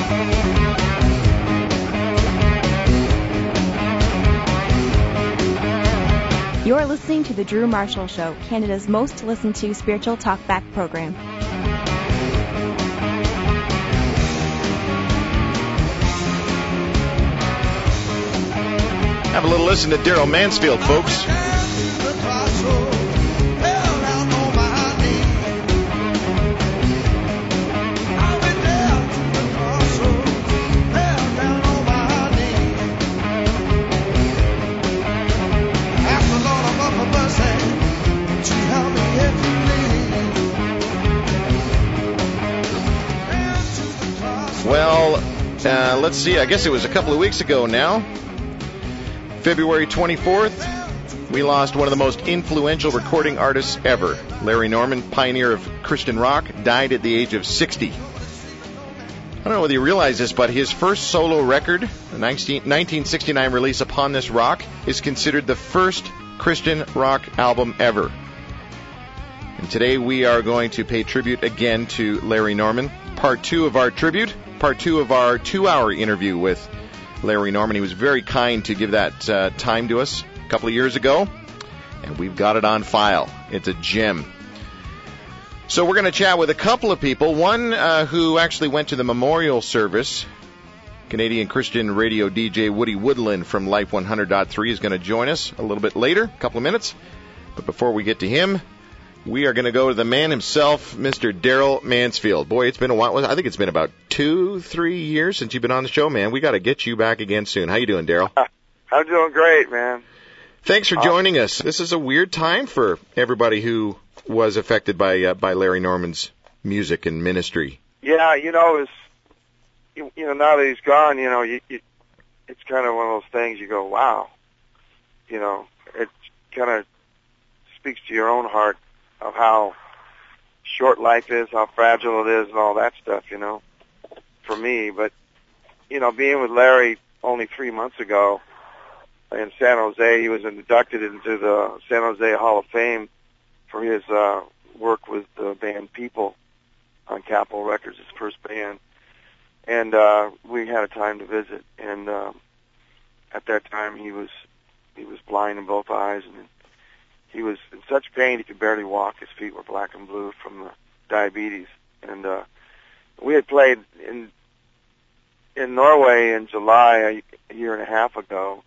You're listening to The Drew Marshall Show, Canada's most listened to spiritual talkback program. Have a little listen to Daryl Mansfield, folks. Well, let's see. I guess it was a couple of weeks ago now. February 24th, we lost one of the most influential recording artists ever. Larry Norman, pioneer of Christian rock, died at the age of 60. I don't know whether you realize this, but his first solo record, the 1969 release, Upon This Rock, is considered the first Christian rock album ever. And today we are going to pay tribute again to Larry Norman. Part 2 of our tribute, part 2 of our 2-hour interview with Larry Norman. He was very kind to give that time to us a couple of years ago, and we've got it on file. It's a gem. So we're going to chat with a couple of people. One who actually went to the memorial service. Canadian Christian radio DJ Woody Woodland from Life 100.3 is going to join us a little bit later, a couple of minutes. But before we get to him, we are going to go to the man himself, Mr. Daryl Mansfield. Boy, it's been a while. I think it's been about 2-3 years since you've been on the show, man. We got to get you back again soon. How you doing, Daryl? I'm doing great, man. Thanks for joining us. This is a weird time for everybody who was affected by Larry Norman's music and ministry. Yeah, now that he's gone, it's kind of one of those things you go, wow. It kind of speaks to your own heart of how short life is, how fragile it is, and all that stuff, for me. But, being with Larry only 3 months ago in San Jose, he was inducted into the San Jose Hall of Fame for his work with the band People on Capitol Records, his first band. And we had a time to visit. And at that time, he was blind in both eyes, and he was in such pain he could barely walk. His feet were black and blue from the diabetes. And we had played in Norway in July a year and a half ago.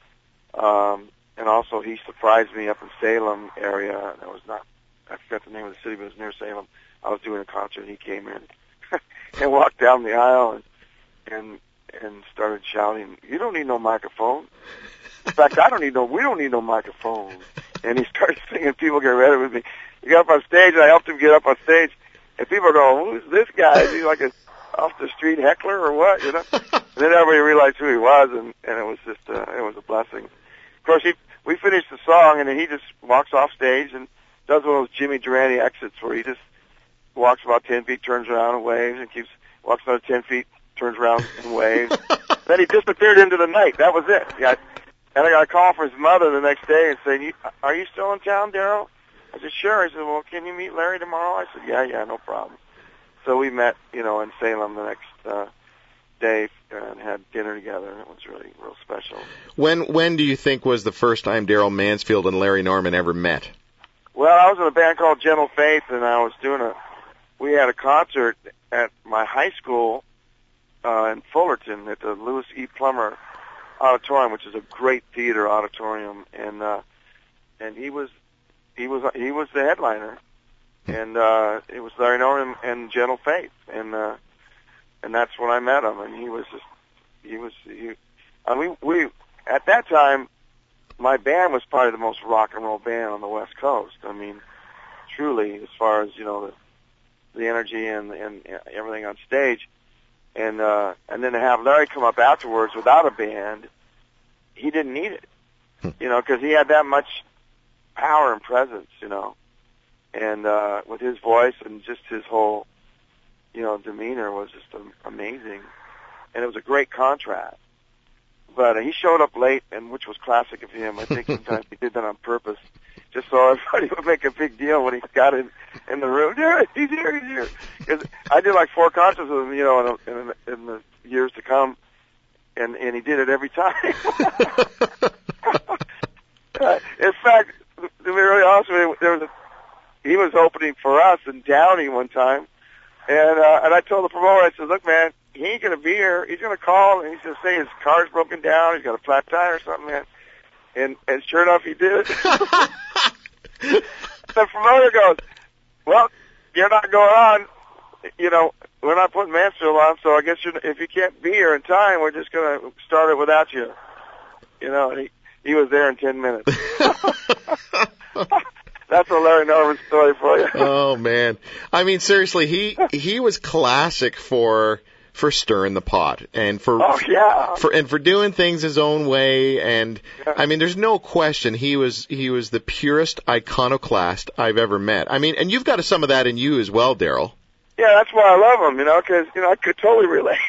And also he surprised me up in Salem area. I forgot the name of the city, but it was near Salem. I was doing a concert, and he came in and walked down the aisle and started shouting, "You don't need no microphone." In fact, we don't need no microphone. And he started singing "People Get Ready With Me." He got up on stage, and I helped him get up on stage. And people are going, "Who's this guy? Is he like a off-the-street heckler or what?" And then everybody realized who he was, and it was just it was a blessing. Of course, we finished the song, and then he just walks off stage and does one of those Jimmy Durante exits where he just walks about 10 feet, turns around and waves, and walks another 10 feet, turns around and waves. Then he disappeared into the night. That was it. Yeah. And I got a call from his mother the next day and saying, "Are you still in town, Daryl?" I said, "Sure." He said, "Well, can you meet Larry tomorrow?" I said, Yeah, no problem. So we met, in Salem the next day and had dinner together, and it was really real special. When do you think was the first time Daryl Mansfield and Larry Norman ever met? Well, I was in a band called Gentle Faith, and I was we had a concert at my high school in Fullerton at the Lewis E. Plummer Auditorium, which is a great theater auditorium, and he was the headliner, and it was Larry Norman and Gentle Faith, and that's when I met him, and we at that time, my band was probably the most rock and roll band on the West Coast. I mean, truly, as far as the energy and everything on stage. And then to have Larry come up afterwards without a band, he didn't need it, because he had that much power and presence, and with his voice and just his whole, demeanor was just amazing, and it was a great contrast. But he showed up late, and which was classic of him. I think sometimes he did that on purpose. just so everybody would make a big deal when he got in the room. He's here. 'Cause I did like 4 concerts with him, you know, in the years to come, and he did it every time. In fact, to be really honest with you, he was opening for us in Downey one time, and I told the promoter, I said, look, man, he ain't gonna be here. He's gonna call and he's gonna say his car's broken down. He's got a flat tire or something, man. And sure enough, he did. The promoter goes, well, you're not going on. You know, we're not putting Mansfield on, so I guess if you can't be here in time, we're just going to start it without you. You know, and he was there in 10 minutes. That's a Larry Norman story for you. Oh, man. I mean, seriously, he was classic for stirring the pot and for doing things his own way, and I mean there's no question he was the purest iconoclast I've ever met. I mean, and you've got some of that in you as well, Daryl. Yeah, that's why I love him, you know, because I could totally relate.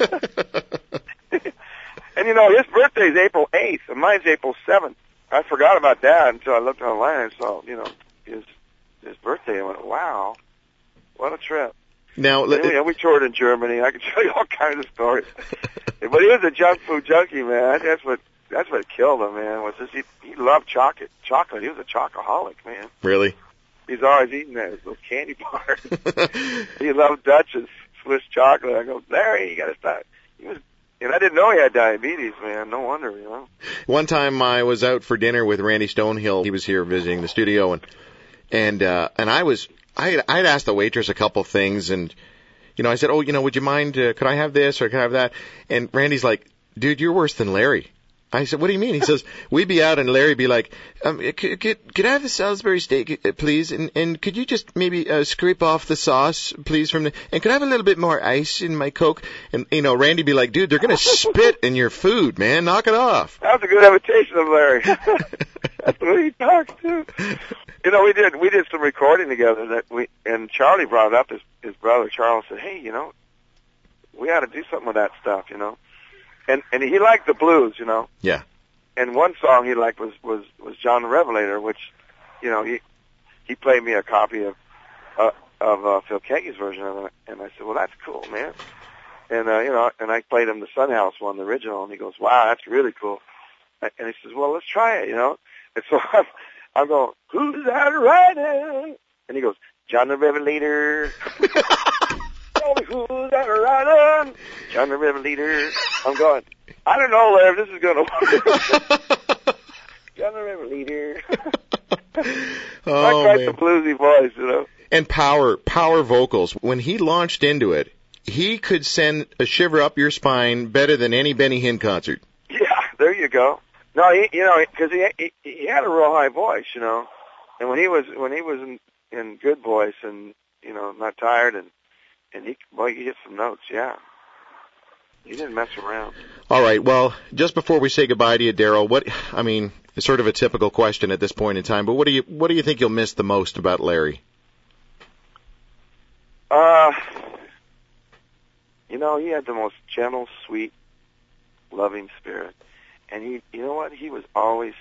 And you know, his birthday's April 8th and mine's April 7th. I forgot about that until I looked online and saw, you know, his birthday. I went, wow, what a trip. Now, we toured in Germany. I can tell you all kinds of stories. But he was a junk food junkie, man. That's what killed him, man. Was just he loved chocolate. He was a chocoholic, man. Really? He's always eating those candy bars. He loved Dutch's Swiss chocolate. I go, Larry, you got to stop. And I didn't know he had diabetes, man. No wonder, you know. One time I was out for dinner with Randy Stonehill. He was here visiting the studio, and I'd asked the waitress a couple things, and, you know, I said, oh, you know, would you mind, could I have this or could I have that? And Randy's like, dude, you're worse than Larry. I said, what do you mean? He says, we'd be out and Larry'd be like, could I have the Salisbury steak, please? And could you just maybe scrape off the sauce, please, and could I have a little bit more ice in my Coke? And, you know, Randy'd be like, dude, they're going to spit in your food, man. Knock it off. That was a good imitation of Larry. That's the way he talks, too. You know, we did some recording together and Charlie brought it up, his brother Charles said, hey, you know, we ought to do something with that stuff, you know. And he liked the blues, you know. Yeah. And one song he liked was John the Revelator, which, you know, he played me a copy of Phil Keaggy's version of it, and I said, well, that's cool, man. And you know, and I played him the Sunhouse one, the original, and he goes, wow, that's really cool. And he says, well, let's try it, you know. And so I'm going, who's that riding? And he goes, John the Revelator. Tell me who's that riding? John the Revelator. I'm going, I don't know, Larry, if this is going to work. John the Revelator. Oh, I man. the bluesy voice, you know. And power vocals. When he launched into it, he could send a shiver up your spine better than any Benny Hinn concert. Yeah, there you go. No, you know, because he had a real high voice, you know, and when he was in good voice and, you know, not tired and he hit some notes, yeah. He didn't mess around. All right, well, just before we say goodbye to you, Daryl, it's sort of a typical question at this point in time, but what do you think you'll miss the most about Larry? You know, he had the most gentle, sweet, loving spirit. And you know what? He was always,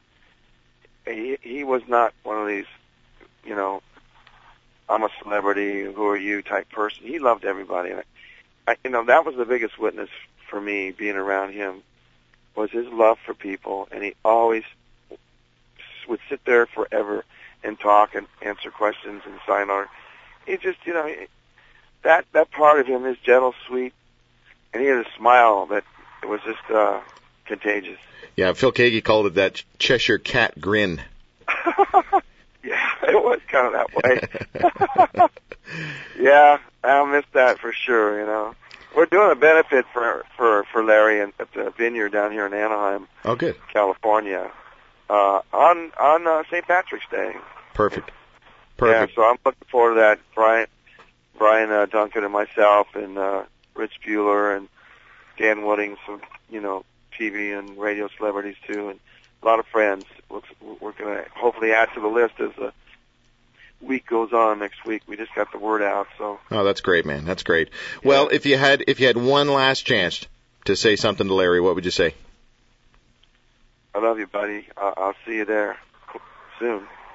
he was not one of these, you know, I'm a celebrity, who are you type person. He loved everybody. And you know, that was the biggest witness for me being around him, was his love for people. And he always would sit there forever and talk and answer questions and sign on. He just, you know, that part of him is gentle, sweet, and he had a smile that was just contagious. Yeah, Phil Keaggy called it that Cheshire cat grin. Yeah, it was kind of that way. Yeah, I'll miss that for sure, you know. We're doing a benefit for Larry at the Vineyard down here in Anaheim, California, on St. Patrick's Day. Perfect. Yeah, so I'm looking forward to that. Brian Duncan and myself and Rich Bueller and Dan Wooding, some, you know, TV and radio celebrities too, and a lot of friends. We're going to hopefully add to the list as the week goes on next week. We just got the word out, so. Oh, that's great, man. That's great. Yeah. Well, if you had one last chance to say something to Larry, what would you say? I love you, buddy. I'll see you there soon.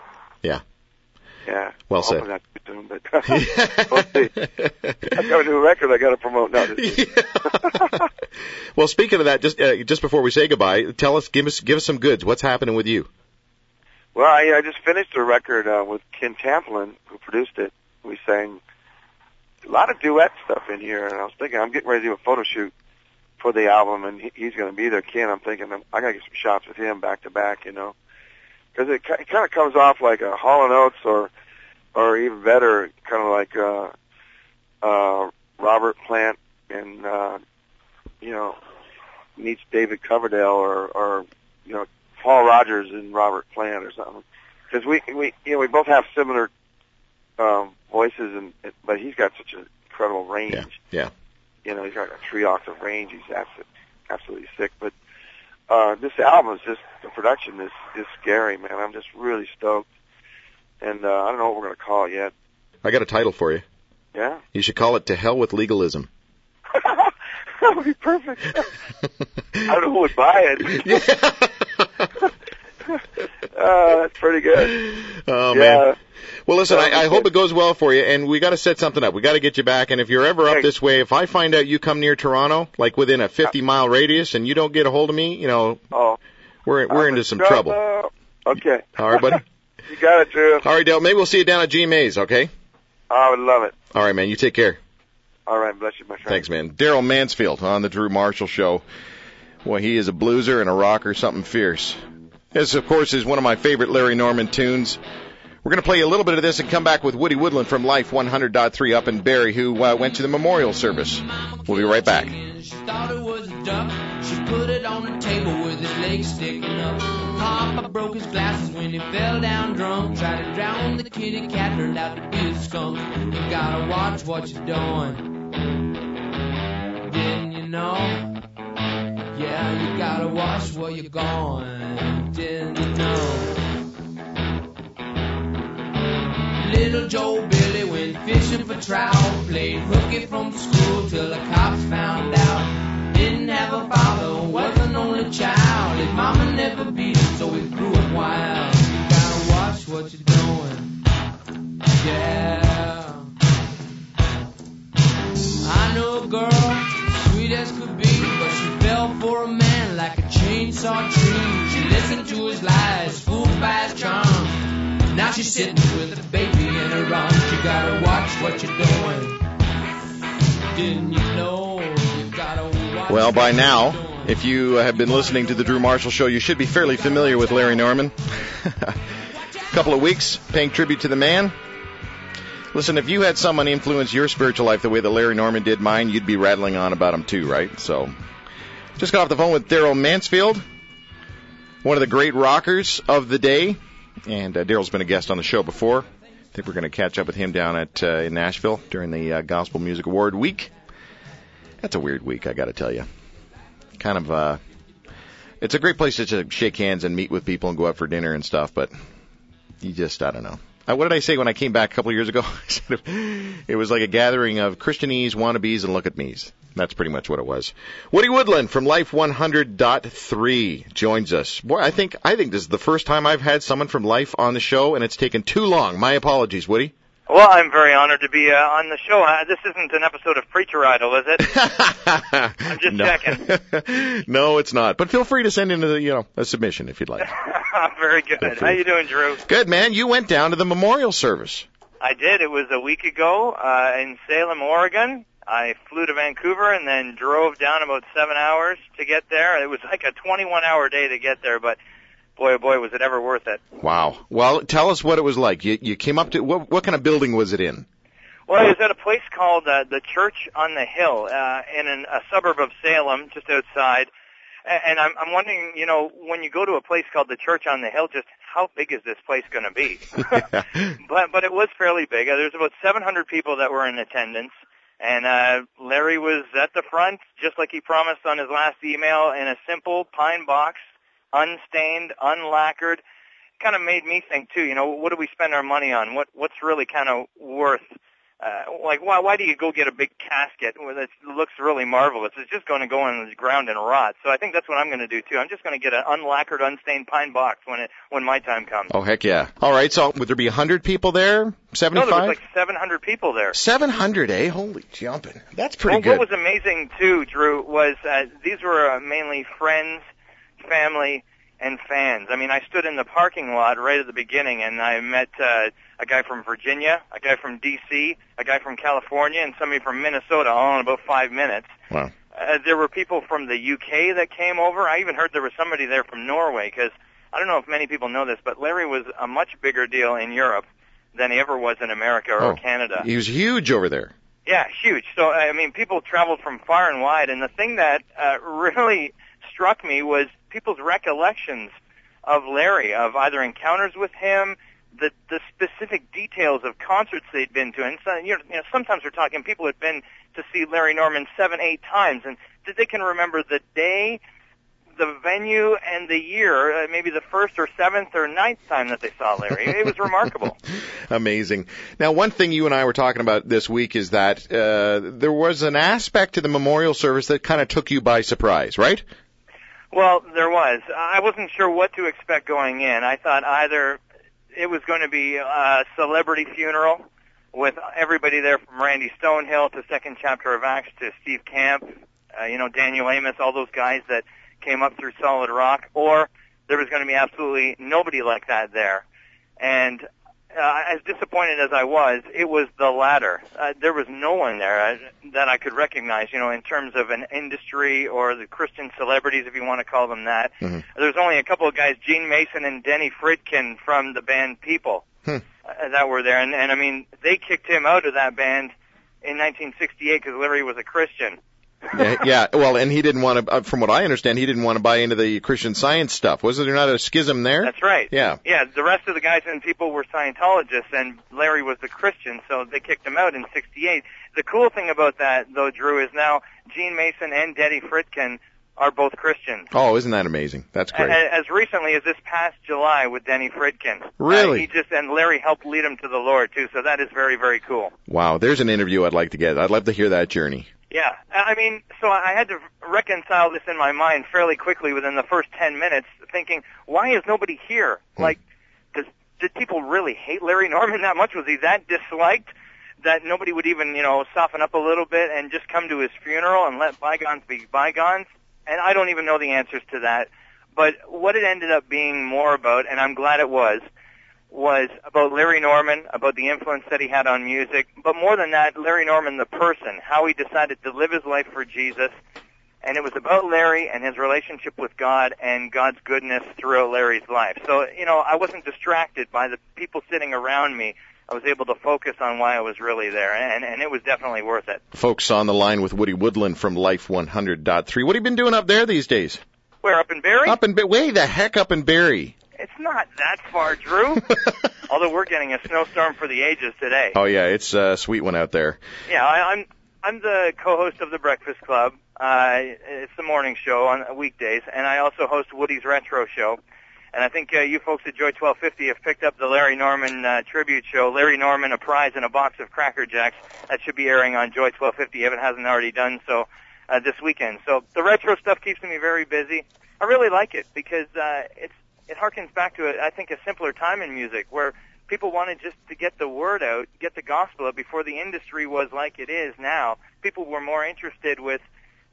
Yeah. Yeah. Well said. Not too soon, but we'll see. I got a new record I got to promote now. Yeah. Well, speaking of that, just before we say goodbye, give us some goods. What's happening with you? Well, I just finished a record with Ken Tamplin, who produced it. We sang a lot of duet stuff in here, and I was thinking I'm getting ready to do a photo shoot for the album, and he's going to be there. Ken, I'm thinking I got to get some shots with him back to back, because it kind of comes off like a Hall & Oates or even better, kind of like Robert Plant and meets David Coverdale or Paul Rogers and Robert Plant or something. Because we both have similar voices, but he's got such an incredible range. Yeah. He's got a 3-octave range. He's absolutely sick. But this album is the production is scary, man. I'm just really stoked. And I don't know what we're going to call it yet. I got a title for you. Yeah? You should call it To Hell with Legalism. That would be perfect. I don't know who would buy it. Yeah. That's pretty good. Oh, yeah. Man. Well, listen, I hope it goes well for you, and we got to set something up. We got to get you back, and if you're ever up this way, if I find out you come near Toronto, like within a 50-mile radius, and you don't get a hold of me, we're into some trouble. Okay. All right, buddy? You got it, Drew. All right, Dale. Maybe we'll see you down at G. Mays, okay? I would love it. All right, man. You take care. All right. Bless you, my friend. Thanks, man. Daryl Mansfield on the Drew Marshall Show. Boy, he is a blueser and a rocker, something fierce. This, of course, is one of my favorite Larry Norman tunes. We're going to play a little bit of this and come back with Woody Woodland from Life 100.3 up in Barrie, who went to the memorial service. We'll be right back. She thought it was a duck. She put it on the table with his legs sticking up. Papa broke his glasses when he fell down drunk. Tried to drown the kitty cat, turned out to be a skunk. You gotta watch what you're doing. Didn't you know? Yeah, you gotta watch where you're going. Didn't you know? Little Joe Billy went fishing for trout, played hooky from school till the cops found out. Didn't have a father, was an only child. His mama never beat him, so he grew up wild. You gotta watch what you're doing. Yeah. I know a girl, sweet as could be, but she fell for a man like a chainsaw tree. She listened to his lies, fooled by his charm. Now she's sitting with a baby in her arms. You gotta watch what you're doing. Didn't you know? You gotta watch. Well, by now, if you have been listening to the Drew Marshall Show, you should be fairly familiar with Larry Norman. A couple of weeks paying tribute to the man. Listen, if you had someone influence your spiritual life the way that Larry Norman did mine, you'd be rattling on about him too, right? So, just got off the phone with Daryl Mansfield, one of the great rockers of the day. And Daryl's been a guest on the show before. I think we're going to catch up with him down in Nashville during the Gospel Music Award week. That's a weird week, I got to tell you. Kind of, it's a great place to shake hands and meet with people and go out for dinner and stuff, but you just, I don't know. What did I say when I came back a couple of years ago? I said it was like a gathering of Christianese, wannabes, and look-at-me's. That's pretty much what it was. Woody Woodland from Life 100.3 joins us. Boy, I think this is the first time I've had someone from Life on the show, and it's taken too long. My apologies, Woody. Well, I'm very honored to be on the show. This isn't an episode of Preacher Idol, is it? I'm just checking. No, it's not. But feel free to send in a submission if you'd like. Very good. How you doing, Drew? Good, man. You went down to the memorial service. I did. It was a week ago in Salem, Oregon. I flew to Vancouver and then drove down about 7 hours to get there. It was like a 21-hour day to get there, but boy, oh boy, was it ever worth it. Wow. Well, tell us what it was like. You came up to, what kind of building was it in? Well, it was at a place called the Church on the Hill in a suburb of Salem, just outside. And I'm wondering, when you go to a place called the Church on the Hill, just how big is this place going to be? But it was fairly big. There's about 700 people that were in attendance. And Larry was at the front, just like he promised on his last email, in a simple pine box, unstained, unlacquered. Kind of made me think, too, what do we spend our money on? What's really kind of worth Like, why do you go get a big casket that looks really marvelous? It's just going to go on the ground and rot. So I think that's what I'm going to do, too. I'm just going to get an unlacquered, unstained pine box when my time comes. Oh, heck yeah. All right, so would there be 100 people there? 75? No, there was like 700 people there. 700, eh? Holy jumping. That's pretty good. What was amazing, too, Drew, was these were mainly friends, family, and fans. I mean, I stood in the parking lot right at the beginning, and I met a guy from Virginia, a guy from D.C., a guy from California, and somebody from Minnesota all in about 5 minutes. Wow. There were people from the UK that came over. I even heard there was somebody there from Norway, because I don't know if many people know this, but Larry was a much bigger deal in Europe than he ever was in America or Canada. He was huge over there. Yeah, huge. So, I mean, people traveled from far and wide, and the thing that really struck me was people's recollections of Larry, of either encounters with him, the specific details of concerts they'd been to. And so, you know, sometimes we're talking people had been to see Larry Norman 7-8 times, and they can remember the day, the venue, and the year, maybe the first or seventh or ninth time that they saw Larry. It was remarkable. Amazing. Now, one thing you and I were talking about this week is that there was an aspect to the memorial service that kind of took you by surprise, right? Well, there was. I wasn't sure what to expect going in. I thought either it was going to be a celebrity funeral with everybody there from Randy Stonehill to Second Chapter of Acts to Steve Camp, Daniel Amos, all those guys that came up through Solid Rock, or there was going to be absolutely nobody like that there. And as disappointed as I was, it was the latter. There was no one there that I could recognize, in terms of an industry or the Christian celebrities, if you want to call them that. Mm-hmm. There's only a couple of guys, Gene Mason and Denny Fridkin from the band People, that were there. And I mean, they kicked him out of that band in 1968 because Larry was a Christian. Yeah, well, and he didn't want to, from what I understand, he didn't want to buy into the Christian Science stuff. Was there not a schism there? That's right. Yeah. Yeah, the rest of the guys and people were Scientologists, and Larry was the Christian, so they kicked him out in 68. The cool thing about that, though, Drew, is now Gene Mason and Denny Fridkin are both Christians. Oh, isn't that amazing? That's great. As recently as this past July with Denny Fridkin. Really? And Larry helped lead him to the Lord, too, so that is very, very cool. Wow, there's an interview I'd like to get. I'd love to hear that journey. Yeah, I mean, so I had to reconcile this in my mind fairly quickly within the first 10 minutes, thinking, why is nobody here? Like, did people really hate Larry Norman that much? Was he that disliked that nobody would even, soften up a little bit and just come to his funeral and let bygones be bygones? And I don't even know the answers to that. But what it ended up being more about, and I'm glad it was about Larry Norman, about the influence that he had on music, but more than that, Larry Norman the person, how he decided to live his life for Jesus, and it was about Larry and his relationship with God and God's goodness throughout Larry's life. So, I wasn't distracted by the people sitting around me. I was able to focus on why I was really there, and it was definitely worth it. Folks on the line with Woody Woodland from Life 100.3. What have you been doing up there these days? Where, up in Barrie? Way the heck up in Barrie. It's not that far, Drew. Although we're getting a snowstorm for the ages today. Oh yeah, it's a sweet one out there. Yeah, I'm the co-host of the Breakfast Club. It's the morning show on weekdays, and I also host Woody's Retro Show. And I think you folks at Joy 1250 have picked up the Larry Norman tribute show, Larry Norman, a prize and a box of Cracker Jacks. That should be airing on Joy 1250 if it hasn't already done so this weekend. So the retro stuff keeps me very busy. I really like it because it harkens back to, I think, a simpler time in music where people wanted just to get the word out, get the gospel out before the industry was like it is now. People were more interested with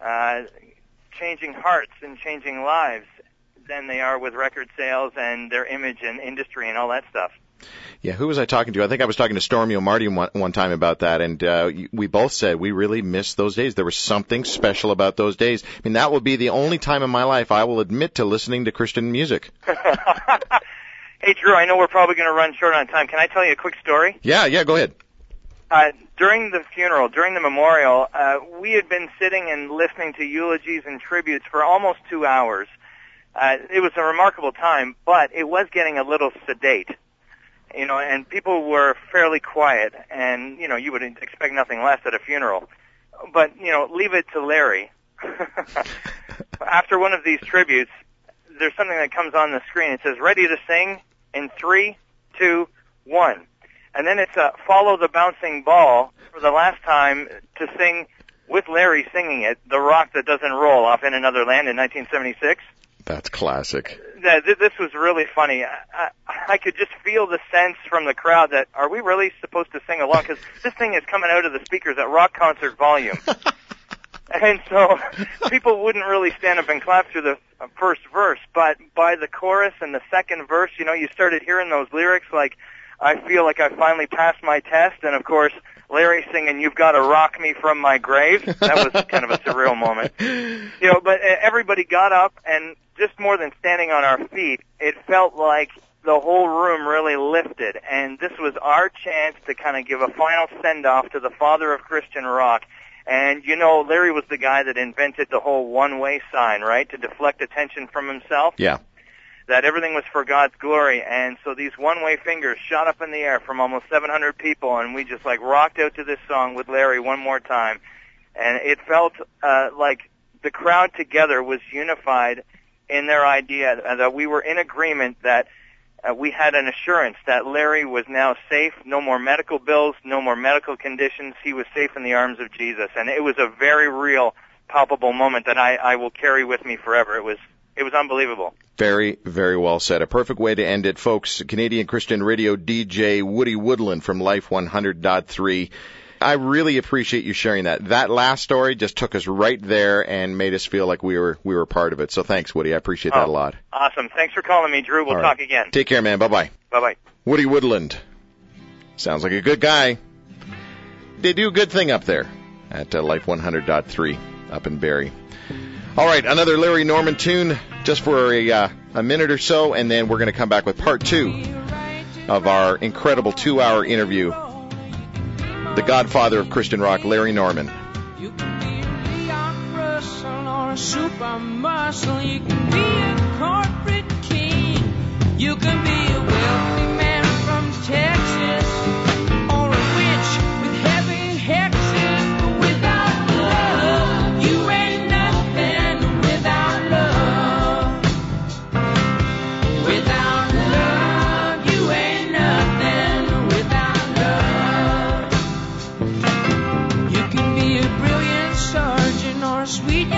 changing hearts and changing lives than they are with record sales and their image and industry and all that stuff. Yeah, who was I talking to? I think I was talking to Stormy O'Marty one time about that, and we both said we really missed those days. There was something special about those days. I mean, that will be the only time in my life I will admit to listening to Christian music. Hey, Drew, I know we're probably going to run short on time. Can I tell you a quick story? Yeah, go ahead. During the funeral, during the memorial, we had been sitting and listening to eulogies and tributes for almost 2 hours. It was a remarkable time, but it was getting a little sedate. And people were fairly quiet, and, you would expect nothing less at a funeral. But, leave it to Larry. After one of these tributes, there's something that comes on the screen. It says, ready to sing in 3, 2, 1. And then it's Follow the Bouncing Ball for the last time to sing with Larry singing it, The Rock That Doesn't Roll off In Another Land in 1976. That's classic. This was really funny. I could just feel the sense from the crowd that, are we really supposed to sing along? Because this thing is coming out of the speakers at rock concert volume. And so people wouldn't really stand up and clap through the first verse. But by the chorus and the second verse, you know, you started hearing those lyrics like, I feel like I finally passed my test. And, of course, Larry singing, You've Got to Rock Me From My Grave. That was kind of a surreal moment. You know, but everybody got up, and just more than standing on our feet, it felt like the whole room really lifted. And this was our chance to kind of give a final send-off to the father of Christian rock. And, you know, Larry was the guy that invented the whole one-way sign, right, to deflect attention from himself. Yeah. That everything was for God's glory. And so these one-way fingers shot up in the air from almost 700 people, and we just, like, rocked out to this song with Larry one more time. And it felt like the crowd together was unified in their idea, that we were in agreement that we had an assurance that Larry was now safe, no more medical bills, no more medical conditions. He was safe in the arms of Jesus. And it was a very real, palpable moment that I will carry with me forever. It was unbelievable. Very, very well said. A perfect way to end it, folks. Canadian Christian Radio DJ Woody Woodland from Life 100.3. I really appreciate you sharing that. That last story just took us right there and made us feel like we were part of it. So thanks, Woody. I appreciate that a lot. Awesome. Thanks for calling me, Drew. We'll talk again. Take care, man. Bye-bye. Bye-bye. Woody Woodland. Sounds like a good guy. They do a good thing up there at Life 100.3 up in Barrie. All right, another Larry Norman tune just for a minute or so, and then we're going to come back with part 2 of our incredible 2-hour interview. The godfather of Christian rock, Larry Norman. You can be a Leon Russell or a super muscle. You can be a corporate king. You can be a wealthy man from Texas or a witch with heavy hexes. But without love, you ain't nothing. Without love, without love, you ain't nothing. Without love, you can be a brilliant sergeant or a sweet